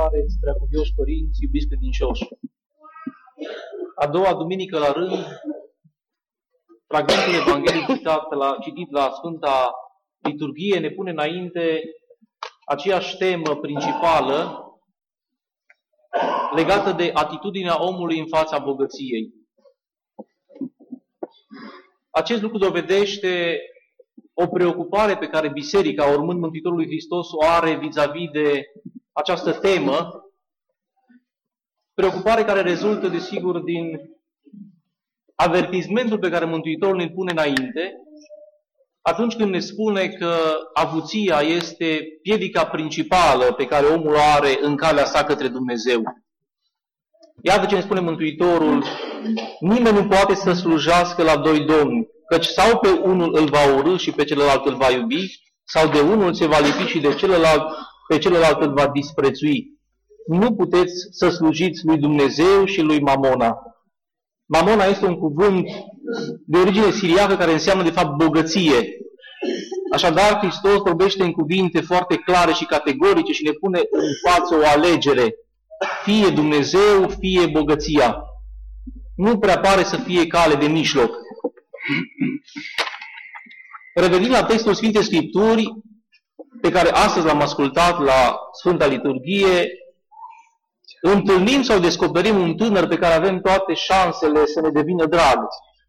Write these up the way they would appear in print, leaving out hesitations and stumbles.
salutare, preacuvioși părinți, iubiți credincioși. A doua duminică la rând, fragmentul Evangheliei citit la Sfânta Liturghie ne pune înainte aceeași temă principală legată de atitudinea omului în fața bogăției. Acest lucru dovedește o preocupare pe care Biserica, urmând Mântuitorului Hristos, o are vis-a-vis de această temă, preocupare care rezultă, desigur, din avertismentul pe care Mântuitorul ne pune înainte, atunci când ne spune că avuția este piedica principală pe care omul o are în calea sa către Dumnezeu. Iată ce ne spune Mântuitorul: nimeni nu poate să slujească la doi domni, căci sau pe unul îl va urî și pe celălalt îl va iubi, sau de unul se va lipi și de pe celălalt îl va disprețui. Nu puteți să slujiți lui Dumnezeu și lui Mamona. Mamona este un cuvânt de origine siriacă care înseamnă de fapt bogăție. Așadar, Hristos vorbește în cuvinte foarte clare și categorice și ne pune în față o alegere. Fie Dumnezeu, fie bogăția. Nu prea pare să fie cale de mijloc. Revenind la textul Sfintei Scripturi, pe care astăzi l-am ascultat la Sfânta Liturghie, întâlnim sau descoperim un tânăr pe care avem toate șansele să ne devină drag.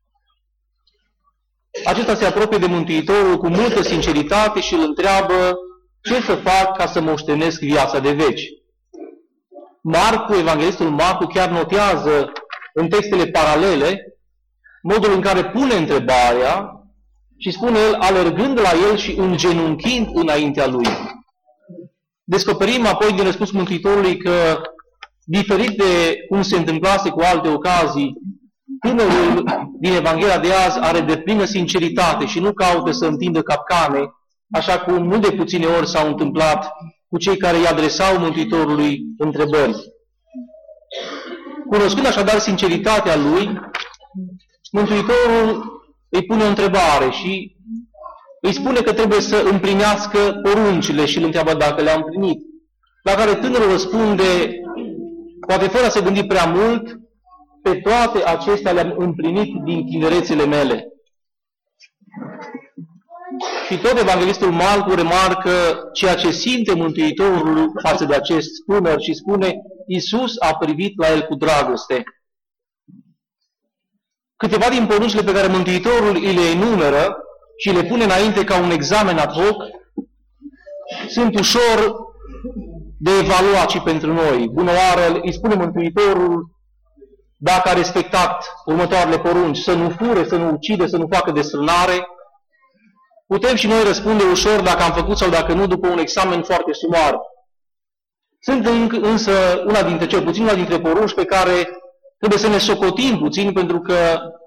Acesta se apropie de Mântuitorul cu multă sinceritate și îl întreabă: ce să fac ca să moștenesc viața de veci? Marcu, evanghelistul Marcu, chiar notează în textele paralele modul în care pune întrebarea și spune el, alergând la el și îngenunchind înaintea lui. Descoperim apoi din răspunsul Mântuitorului că, diferit de cum se întâmplase cu alte ocazii, tânărul din Evanghelia de azi are deplină sinceritate și nu caută să întindă capcane, așa cum nu de puține ori s-au întâmplat cu cei care îi adresau Mântuitorului întrebări. Cunoscând așadar sinceritatea lui, Mântuitorul îi pune o întrebare și îi spune că trebuie să împlinească poruncile și îl întreabă dacă le-a împlinit. La care tânărul răspunde, poate fără a se gândi prea mult, pe toate acestea le-am împlinit din tinerețele mele. Și tot evanghelistul Marcu remarcă ceea ce simte Mântuitorul față de acest tânăr și spune, Iisus a privit la el cu dragoste. Câteva din poruncile pe care Mântuitorul îi le enumeră și le pune înainte ca un examen ad hoc sunt ușor de evaluat și pentru noi. Bună oară, îi spune Mântuitorul dacă a respectat următoarele porunci: să nu fure, să nu ucide, să nu facă desfrânare. Putem și noi răspunde ușor dacă am făcut sau dacă nu, după un examen foarte sumar. Sunt însă cel puțin una dintre porunci pe care trebuie să ne socotim puțin, pentru că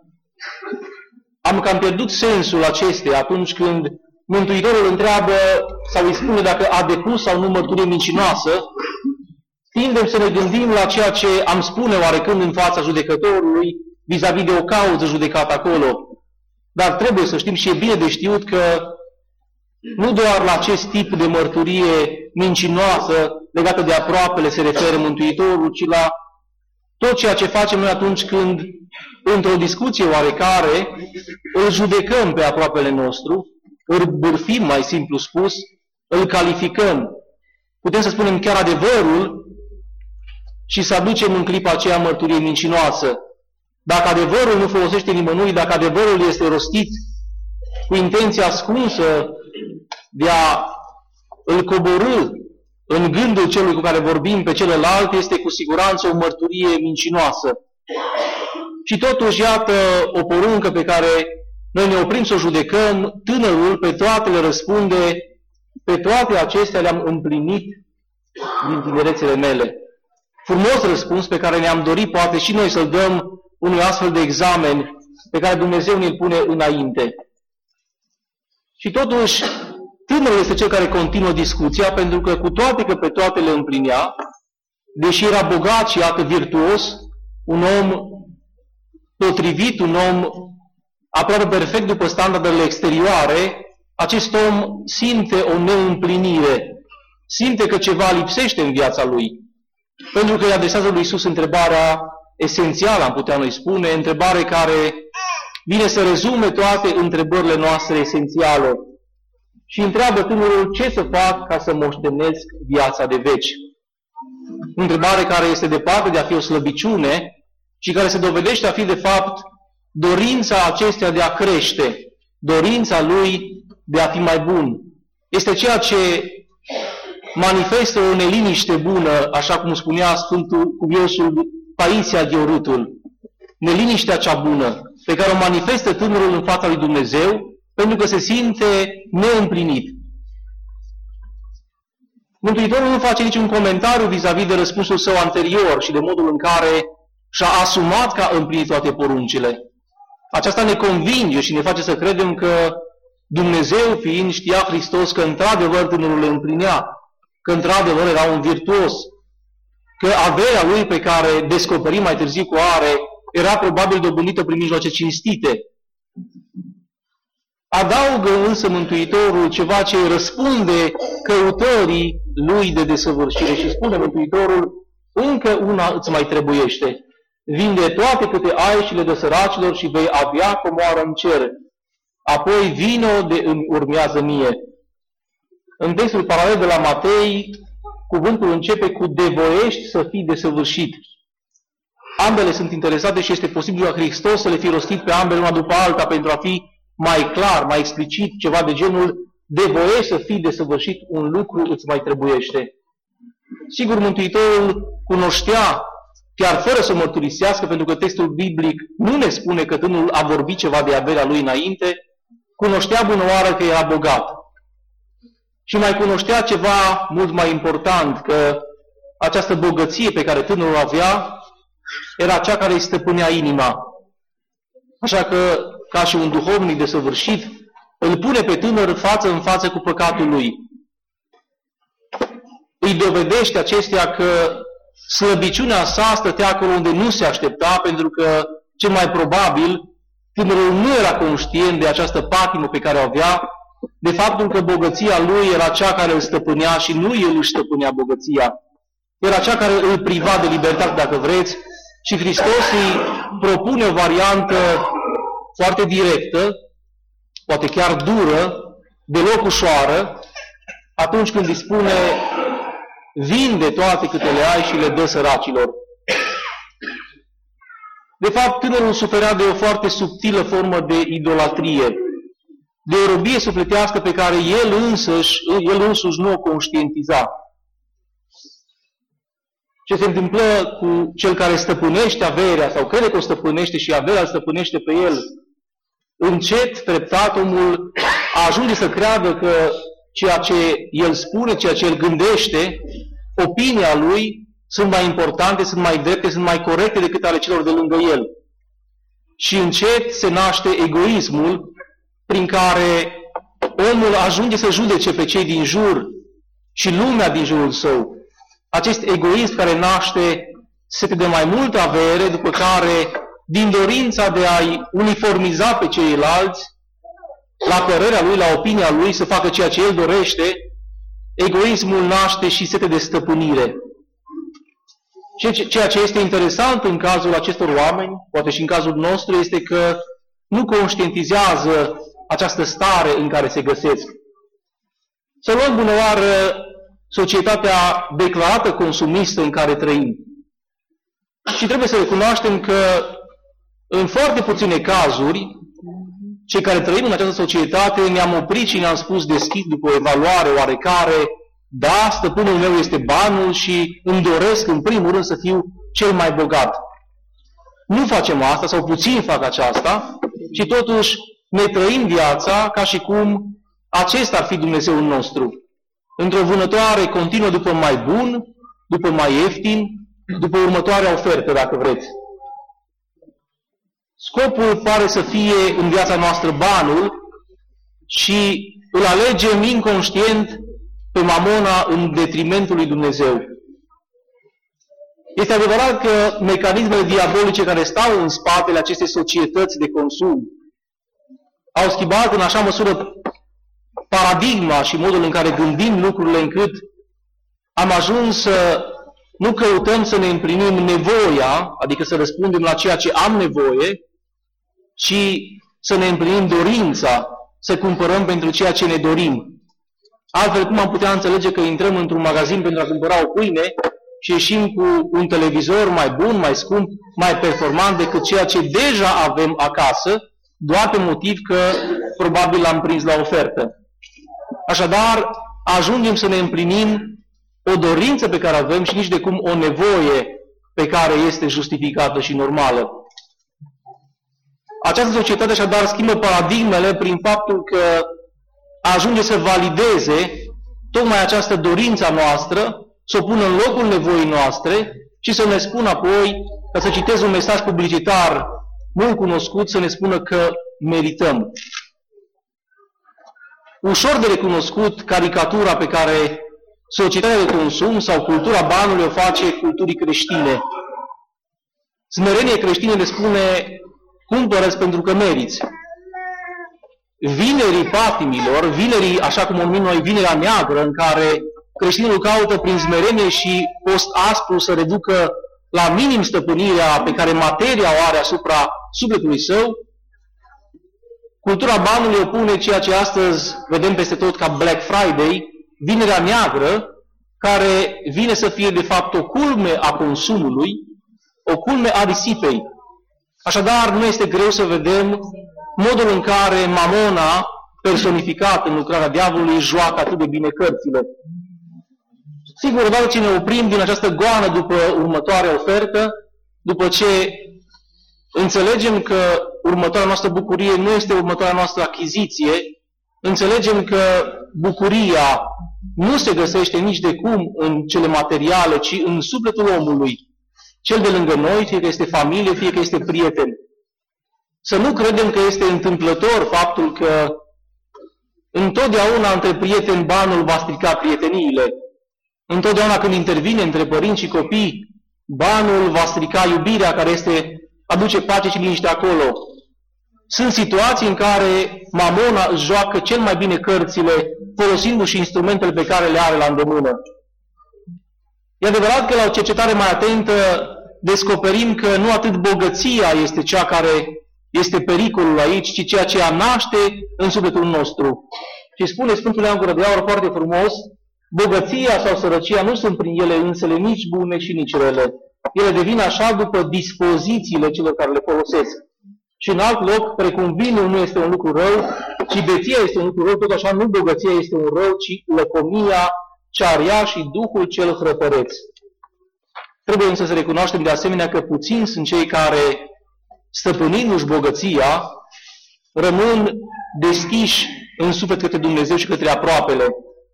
am cam pierdut sensul acesteia atunci când Mântuitorul întreabă sau îi spune dacă a depus sau nu mărturie mincinoasă. Tindem să ne gândim la ceea ce am spune oarecând în fața judecătorului vis-a-vis de o cauză judecată acolo. Dar trebuie să știm și e bine de știut că nu doar la acest tip de mărturie mincinoasă legată de aproapele se referă Mântuitorul, ci la tot ceea ce facem noi atunci când, într-o discuție oarecare, îl judecăm pe aproapele nostru, îl bârfim, mai simplu spus, îl calificăm. Putem să spunem chiar adevărul și să aducem în clipa aceea mărturie mincinoasă. Dacă adevărul nu folosește nimănui, dacă adevărul este rostit cu intenția ascunsă de a îl coborî în gândul celui cu care vorbim pe celălalt, este cu siguranță o mărturie mincinoasă. Și totuși, iată o poruncă pe care noi ne oprim să o judecăm, tânărul pe toate le răspunde, pe toate acestea le-am împlinit din tinerețele mele. Frumos răspuns pe care ne-am dorit poate și noi să-l dăm unui astfel de examen pe care Dumnezeu ne-l pune înainte. Și totuși, tânărul este cel care continuă discuția, pentru că cu toate că pe toate le împlinea, deși era bogat și iată virtuos, un om potrivit, un om aproape perfect după standardele exterioare, acest om simte o neîmplinire, simte că ceva lipsește în viața lui. Pentru că îi adresează lui Iisus întrebarea esențială, am putea noi spune, întrebare care vine să rezume toate întrebările noastre esențiale. Și întreabă tânărul: ce să fac ca să moștenesc viața de veci? Întrebare care este departe de a fi o slăbiciune și care se dovedește a fi de fapt dorința acesteia de a crește, dorința lui de a fi mai bun. Este ceea ce manifestă o neliniște bună, așa cum spunea Sfântul Cuviosul Paisia Gheorutul. Neliniștea cea bună pe care o manifestă tânărul în fața lui Dumnezeu, pentru că se simte neîmplinit. Mântuitorul nu face niciun comentariu vis-a-vis de răspunsul său anterior și de modul în care și-a asumat că a împlinit toate poruncile. Aceasta ne convinge și ne face să credem că Dumnezeu fiind, știa Hristos că într-adevăr tânărul le împlinea, că într-adevăr era un virtuos, că averea lui pe care descoperim mai târziu cu are era probabil dobândită prin mijloace cinstite. Adaugă însă Mântuitorul ceva ce răspunde căutării lui de desăvârșire și spune Mântuitorul: încă una îți mai trebuiește. Vinde toate câte ai și le dă săracilor și vei avea comoară în cer. Apoi vino de îmi urmează mie. În textul paralel de la Matei, cuvântul începe cu devoiești să fii desăvârșit. Ambele sunt interesate și este posibil ca Hristos să le fi rostit pe ambele una după alta pentru a fi mai clar, mai explicit, ceva de genul: devoiești să fii desăvârșit, un lucru îți mai trebuiește. Sigur, Mântuitorul cunoștea, chiar fără să mărturisească, pentru că textul biblic nu ne spune că tânărul a vorbit ceva de averea lui înainte, cunoștea bunăoară că era bogat. Și mai cunoștea ceva mult mai important, că această bogăție pe care tânărul avea era cea care îi stăpânea inima. Așa că, ca și un duhovnic desăvârșit, îl pune pe tânăr față în față cu păcatul lui. Îi dovedește acestea că slăbiciunea sa stătea acolo unde nu se aștepta, pentru că, cel mai probabil, tânărul nu era conștient de această patimă pe care o avea, de faptul că bogăția lui era cea care îl stăpânea și nu el își stăpânea bogăția. Era cea care îl priva de libertate, dacă vreți, și Hristos îi propune o variantă foarte directă, poate chiar dură, deloc ușoară, atunci când îi spune: vinde toate câte le ai și le dă săracilor. De fapt, tânărul suferea de o foarte subtilă formă de idolatrie, de o robie sufletească pe care el însuși nu o conștientiza. Ce se întâmplă cu cel care stăpânește averea sau crede că o stăpânește și averea îl stăpânește pe el? Încet, treptat, omul ajunge să creadă că ceea ce el spune, ceea ce el gândește, opinia lui sunt mai importante, sunt mai drepte, sunt mai corecte decât ale celor de lângă el. Și încet se naște egoismul prin care omul ajunge să judece pe cei din jur și lumea din jurul său. Acest egoism care naște sete de mai multă avere, după care, din dorința de a-i uniformiza pe ceilalți, la părerea lui, la opinia lui, să facă ceea ce el dorește, egoismul naște și sete de stăpânire. Ceea ce este interesant în cazul acestor oameni, poate și în cazul nostru, este că nu conștientizează această stare în care se găsesc. Să luăm bunăoară societatea declarată consumistă în care trăim. Și trebuie să recunoaștem că în foarte puține cazuri, cei care trăim în această societate ne-am oprit și ne-am spus deschis după o evaluare oarecare: da, stăpânul meu este banul și îmi doresc în primul rând să fiu cel mai bogat. Nu facem asta, sau puțini fac aceasta, și totuși ne trăim viața ca și cum acesta ar fi Dumnezeul nostru. Într-o vânătoare continuă după mai bun, după mai ieftin, după următoarea ofertă, dacă vreți. Scopul pare să fie în viața noastră banul și îl alegem inconștient pe mamona în detrimentul lui Dumnezeu. Este adevărat că mecanismele diabolice care stau în spatele acestei societăți de consum au schimbat în așa măsură paradigma și modul în care gândim lucrurile, încât am ajuns să nu căutăm să ne împlinim nevoia, adică să răspundem la ceea ce am nevoie, ci să ne împlinim dorința, să cumpărăm pentru ceea ce ne dorim. Altfel, cum am putea înțelege că intrăm într-un magazin pentru a cumpăra o pâine și ieșim cu un televizor mai bun, mai scump, mai performant decât ceea ce deja avem acasă, doar pe motiv că probabil l-am prins la ofertă. Așadar, ajungem să ne împlinim o dorință pe care avem și nici de cum o nevoie pe care este justificată și normală. Această societate așadar schimbă paradigmele prin faptul că ajunge să valideze tocmai această dorință a noastră, să o pună în locul nevoii noastre și să ne spună apoi, ca să citez un mesaj publicitar mult cunoscut, să ne spună că merităm. Ușor de recunoscut caricatura pe care societatea de consum sau cultura banului o face culturii creștine. Smerenie creștină ne spune, cumpără-ți pentru că meriți. Vinerii patimilor, vinerii, așa cum o numim noi, vinerea neagră, în care creștinul caută prin smerenie și post aspru să reducă la minim stăpânirea pe care materia o are asupra sufletului său, cultura banului opune ceea ce astăzi vedem peste tot ca Black Friday, vinerea neagră, care vine să fie de fapt o culme a consumului, o culme a risipei. Așadar, nu este greu să vedem modul în care Mamona, personificat în lucrarea diavolului, joacă atât de bine cărțile. Sigur, odată ce ne oprim din această goană după următoarea ofertă, după ce înțelegem că următoarea noastră bucurie nu este următoarea noastră achiziție, înțelegem că bucuria nu se găsește nici de cum în cele materiale, ci în sufletul omului, cel de lângă noi, fie că este familie, fie că este prieten. Să nu credem că este întâmplător faptul că întotdeauna între prieteni banul va strica prieteniile. Întotdeauna când intervine între părinți și copii, banul va strica iubirea care aduce pace și liniște acolo. Sunt situații în care Mamona își joacă cel mai bine cărțile, folosindu-și instrumentele pe care le are la îndemână. E adevărat că la o cercetare mai atentă descoperim că nu atât bogăția este cea care este pericolul aici, ci ceea ce ea naște în sufletul nostru. Și spune Sfântul Ioan Gură de Aur foarte frumos, bogăția sau sărăcia nu sunt prin ele însele nici bune și nici rele. Ele devin așa după dispozițiile celor care le folosesc. Și în alt loc, precum vinul nu este un lucru rău, ci beția este un lucru rău, tot așa nu bogăția este un rău, ci lăcomia, cearia și duhul cel hrăpăreț. Trebuie însă să recunoaștem de asemenea că puțini sunt cei care, stăpânindu-și bogăția, rămân deschiși în suflet către Dumnezeu și către aproapele.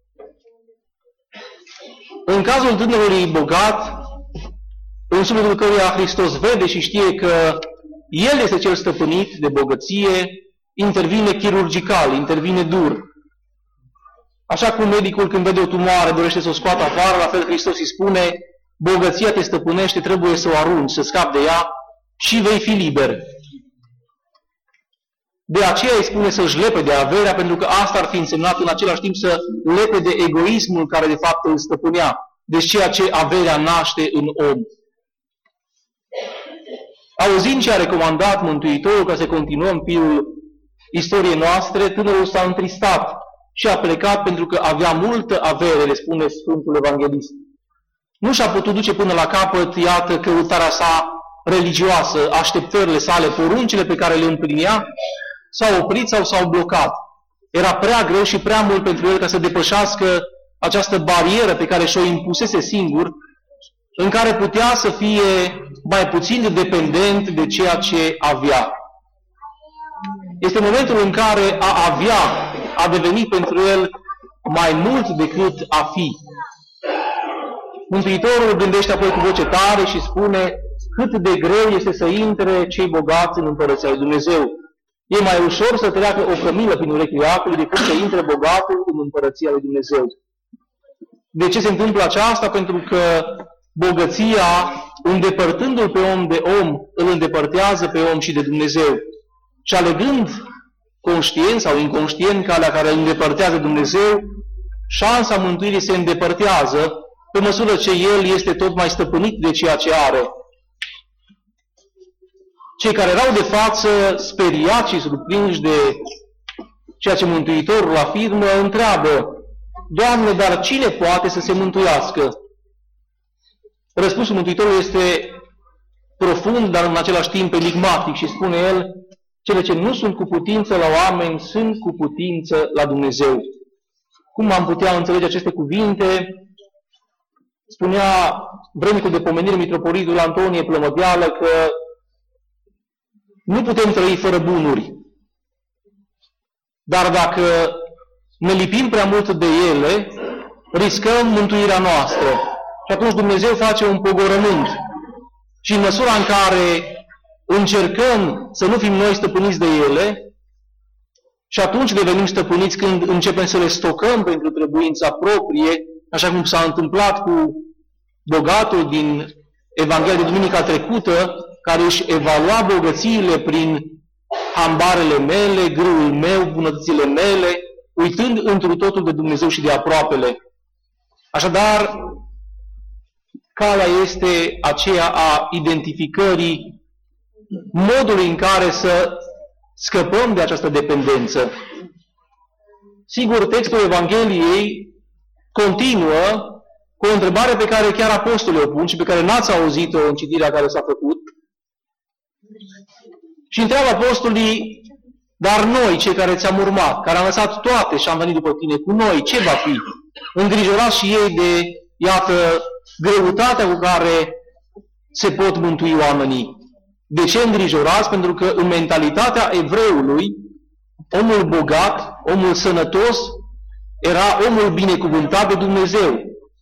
În cazul tânărului bogat, în sufletul căruia Hristos vede și știe că el este cel stăpânit de bogăție, intervine chirurgical, intervine dur. Așa cum medicul când vede o tumoare dorește să o scoată afară, la fel Hristos îi spune, bogăția te stăpânește, trebuie să o arunci, să scapi de ea și vei fi liber. De aceea îi spune să-și lepe de averea, pentru că asta ar fi însemnat în același timp să lepe de egoismul care de fapt îl stăpânea. Deci ceea ce averea naște în om. Auzind ce a recomandat Mântuitorul ca să continuăm firul istoriei noastre, tânărul s-a întristat și a plecat pentru că avea multă avere, le spune Sfântul Evanghelist. Nu și-a putut duce până la capăt, iată, căutarea sa religioasă, așteptările sale, poruncile pe care le împlinea, s-au oprit sau s-au blocat. Era prea greu și prea mult pentru el ca să depășească această barieră pe care și-o impusese singur, în care putea să fie mai puțin de dependent de ceea ce avea. Este momentul în care a avea a devenit pentru el mai mult decât a fi. Mântuitorul gândește apoi cu voce tare și spune cât de greu este să intre cei bogați în Împărăția lui Dumnezeu. E mai ușor să treacă o cămilă prin urechile acului decât să intre bogatul în Împărăția lui Dumnezeu. De ce se întâmplă aceasta? Pentru că bogăția, îndepărtându-l pe om de om, îl îndepărtează pe om și de Dumnezeu. Și alegând conștient sau inconștient calea care îl îndepărtează Dumnezeu, șansa mântuirii se îndepărtează pe măsură ce el este tot mai stăpânit de ceea ce are. Cei care erau de față, speriați și surprinși de ceea ce Mântuitorul afirmă, întreabă: Doamne, dar cine poate să se mântuiască? Răspunsul Mântuitorului este profund, dar în același timp enigmatic și spune el: cele ce nu sunt cu putință la oameni sunt cu putință la Dumnezeu. Cum am putea înțelege aceste cuvinte? Spunea vrednicul de pomenire mitropolitul Antonie Plămădeală că nu putem trăi fără bunuri, dar dacă ne lipim prea mult de ele, riscăm mântuirea noastră. Și atunci Dumnezeu face un pogorământ. Și în măsura în care încercăm să nu fim noi stăpâniți de ele, și atunci devenim stăpâniți când începem să le stocăm pentru trebuința proprie, așa cum s-a întâmplat cu bogatul din Evanghelia de duminica trecută, care își evalua bogățiile prin hambarele mele, grâul meu, bunătățile mele, uitând întru totul de Dumnezeu și de aproapele. Așadar, calea este aceea a identificării modului în care să scăpăm de această dependență. Sigur, textul Evangheliei continuă cu o întrebare pe care chiar apostolii o pun și pe care n-ați auzit-o în citirea care s-a făcut. Și întreabă apostolii: dar noi, cei care ți-am urmat, care am lăsat toate și am venit după tine, cu noi, ce va fi? Îngrijorați și ei de, iată, greutatea cu care se pot mântui oamenii. De ce îngrijorați? Pentru că în mentalitatea evreului, omul bogat, omul sănătos, era omul binecuvântat de Dumnezeu.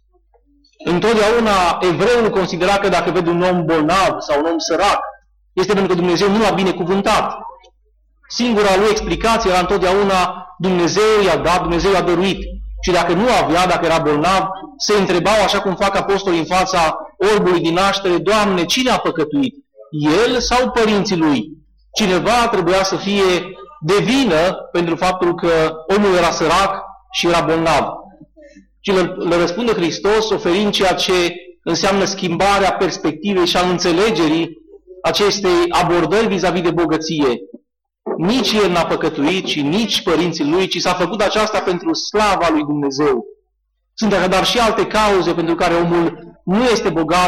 Întotdeauna evreul considera că dacă vede un om bolnav sau un om sărac, este pentru că Dumnezeu nu l-a binecuvântat. Singura lui explicație era întotdeauna: Dumnezeu i-a dat, Dumnezeu i-a dăruit. Și dacă nu avea, dacă era bolnav, se întrebau, așa cum fac apostolii în fața orbului din naștere: Doamne, cine a păcătuit? El sau părinții lui? Cineva trebuia să fie de vină pentru faptul că omul era sărac și era bolnav. Și le răspunde Hristos oferind ceea ce înseamnă schimbarea perspectivei și a înțelegerii acestei abordări vis-a-vis de bogăție. Nici el n-a păcătuit și nici părinții lui, ci s-a făcut aceasta pentru slava lui Dumnezeu. Sunt așadar și alte cauze pentru care omul nu este bogat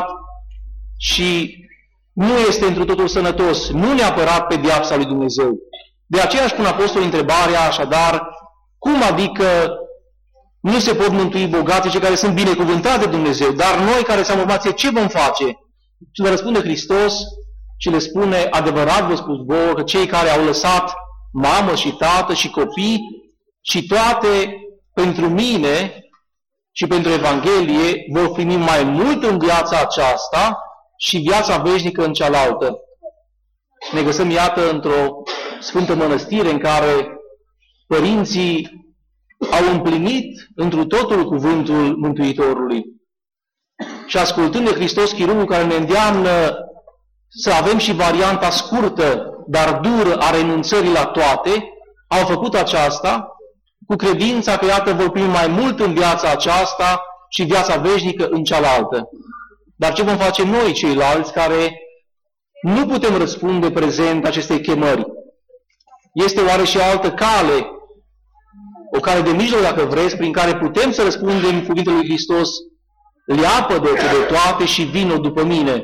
și nu este întru totul sănătos, nu neapărat pedeapsa lui Dumnezeu. De aceea își pun apostolii întrebarea, așadar: cum adică nu se pot mântui bogații, cei care sunt binecuvântați de Dumnezeu, dar noi care ți-am urmat, ce vom face? Și le răspunde Hristos și le spune: adevărat vă spun vouă că cei care au lăsat mamă și tată și copii și toate pentru mine și pentru Evanghelie vor primi mai mult în viața aceasta și viața veșnică în cealaltă. Ne găsim, iată, într-o sfântă mănăstire în care părinții au împlinit întru totul cuvântul Mântuitorului. Și ascultând de Hristos chirurgul care ne îndeamnă să avem și varianta scurtă, dar dură, a renunțării la toate, au făcut aceasta cu credința că, iată, vor primi mai mult în viața aceasta și viața veșnică în cealaltă. Dar ce vom face noi, ceilalți, care nu putem răspunde prezent acestei chemări? Este oare și o altă cale, o cale de mijloc, dacă vreți, prin care putem să răspundem cuvintele lui Hristos: leapă-te de toate și vino după mine?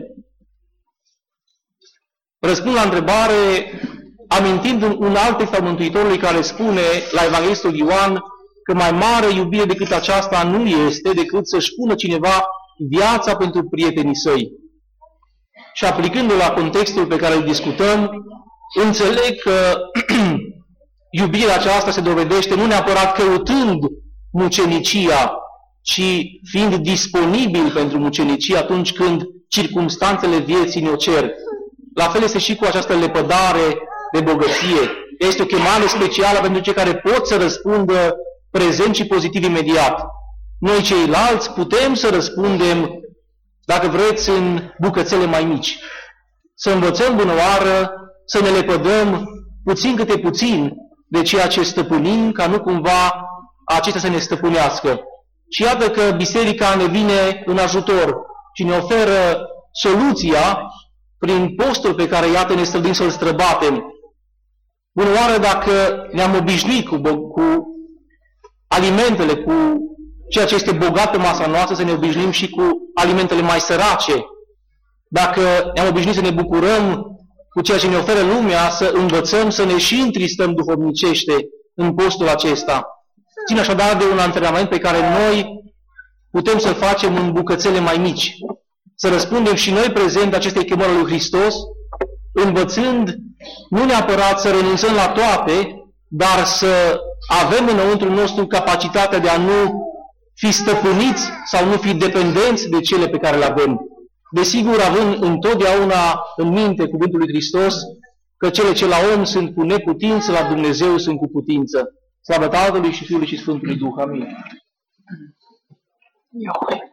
Răspund la întrebare amintind un alt text al Mântuitorului care spune la Evanghelistul Ioan că mai mare iubire decât aceasta nu este decât să-și pună cineva viața pentru prietenii săi. Și aplicându-l la contextul pe care îl discutăm, înțeleg că iubirea aceasta se dovedește nu neapărat căutând mucenicia, ci fiind disponibil pentru mucenicie atunci când circumstanțele vieții ne-o cer. La fel este și cu această lepădare de bogăție. Este o chemare specială pentru cei care pot să răspundă prezent și pozitiv imediat. Noi ceilalți putem să răspundem, dacă vreți, în bucățele mai mici. Să învățăm bunăoară, să ne lepădăm puțin câte puțin de ceea ce stăpânim, ca nu cumva acestea să ne stăpânească. Și iată că biserica ne vine în ajutor și ne oferă soluția prin postul pe care, iată, ne străduim să-l străbatem. Bun, oară dacă ne-am obișnuit cu alimentele, cu ceea ce este bogat pe masa noastră, să ne obișnuim și cu alimentele mai sărace. Dacă ne-am obișnuit să ne bucurăm cu ceea ce ne oferă lumea, să învățăm să ne și întristăm duhovnicește în postul acesta. Țin așadar de un antrenament pe care noi putem să-l facem în bucățele mai mici. Să răspundem și noi prezent acestei chemări lui Hristos, învățând nu neapărat să renunțăm la toate, dar să avem înăuntru nostru capacitatea de a nu fi stăpâniți sau nu fi dependenți de cele pe care le avem. Desigur, având întotdeauna în minte cuvântul lui Hristos, că cele ce la om sunt cu neputință, la Dumnezeu sunt cu putință. Slavă Tatălui și Fiului și Sfântului Duh. Amin.